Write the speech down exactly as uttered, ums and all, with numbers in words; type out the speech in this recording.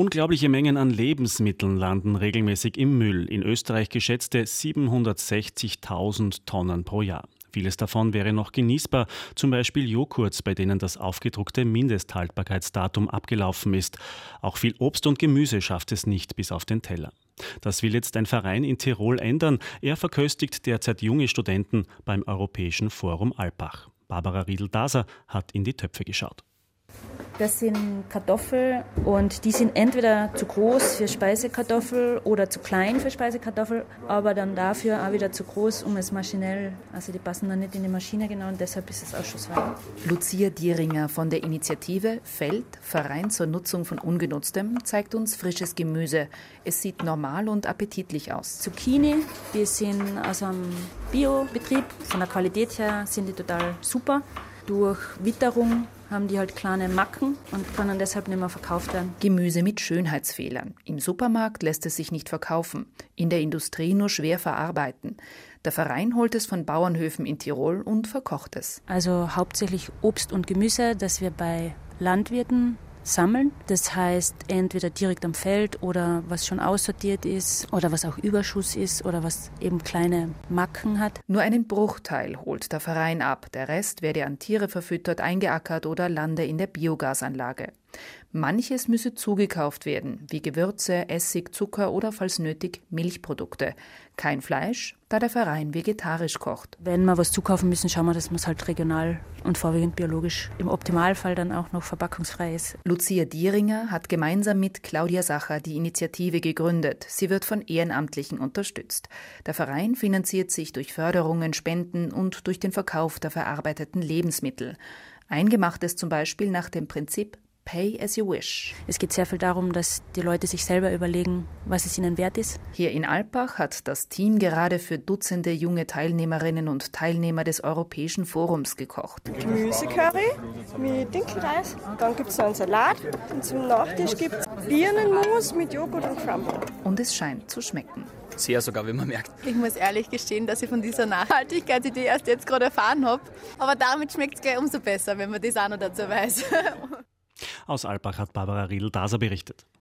Unglaubliche Mengen an Lebensmitteln landen regelmäßig im Müll. In Österreich geschätzte siebenhundertsechzigtausend Tonnen pro Jahr. Vieles davon wäre noch genießbar, zum Beispiel Joghurts, bei denen das aufgedruckte Mindesthaltbarkeitsdatum abgelaufen ist. Auch viel Obst und Gemüse schafft es nicht bis auf den Teller. Das will jetzt ein Verein in Tirol ändern. Er verköstigt derzeit junge Studenten beim Europäischen Forum Alpbach. Barbara Riedl-Daser hat in die Töpfe geschaut. Das sind Kartoffeln und die sind entweder zu groß für Speisekartoffel oder zu klein für Speisekartoffel, aber dann dafür auch wieder zu groß, um es maschinell, also die passen dann nicht in die Maschine genau und deshalb ist es ausschussfrei. Lucia Dieringer von der Initiative Feld, Verein zur Nutzung von Ungenutztem, zeigt uns frisches Gemüse. Es sieht normal und appetitlich aus. Zucchini, die sind aus einem Biobetrieb, von der Qualität her sind die total super. Durch Witterung haben die halt kleine Macken und können deshalb nicht mehr verkauft werden. Gemüse mit Schönheitsfehlern. Im Supermarkt lässt es sich nicht verkaufen, in der Industrie nur schwer verarbeiten. Der Verein holt es von Bauernhöfen in Tirol und verkocht es. Also hauptsächlich Obst und Gemüse, das wir bei Landwirten sammeln. Das heißt, entweder direkt am Feld oder was schon aussortiert ist oder was auch Überschuss ist oder was eben kleine Macken hat. Nur einen Bruchteil holt der Verein ab. Der Rest werde an Tiere verfüttert, eingeackert oder lande in der Biogasanlage. Manches müsse zugekauft werden, wie Gewürze, Essig, Zucker oder falls nötig Milchprodukte. Kein Fleisch, da der Verein vegetarisch kocht. Wenn wir was zukaufen müssen, schauen wir, dass man es halt regional und vorwiegend biologisch, im Optimalfall dann auch noch verpackungsfrei ist. Lucia Dieringer hat gemeinsam mit Claudia Sacher die Initiative gegründet. Sie wird von Ehrenamtlichen unterstützt. Der Verein finanziert sich durch Förderungen, Spenden und durch den Verkauf der verarbeiteten Lebensmittel. Eingemacht ist zum Beispiel nach dem Prinzip Pay as you wish. Es geht sehr viel darum, dass die Leute sich selber überlegen, was es ihnen wert ist. Hier in Alpbach hat das Team gerade für Dutzende junge Teilnehmerinnen und Teilnehmer des Europäischen Forums gekocht. Gemüsecurry mit Dinkelreis, dann gibt es noch einen Salat und zum Nachtisch gibt es Birnenmus mit Joghurt und Crumble. Und es scheint zu schmecken. Sehr sogar, wie man merkt. Ich muss ehrlich gestehen, dass ich von dieser Nachhaltigkeitsidee erst jetzt gerade erfahren habe. Aber damit schmeckt es gleich umso besser, wenn man das auch noch dazu weiß. Aus Alpbach hat Barbara Riedl-Daser berichtet.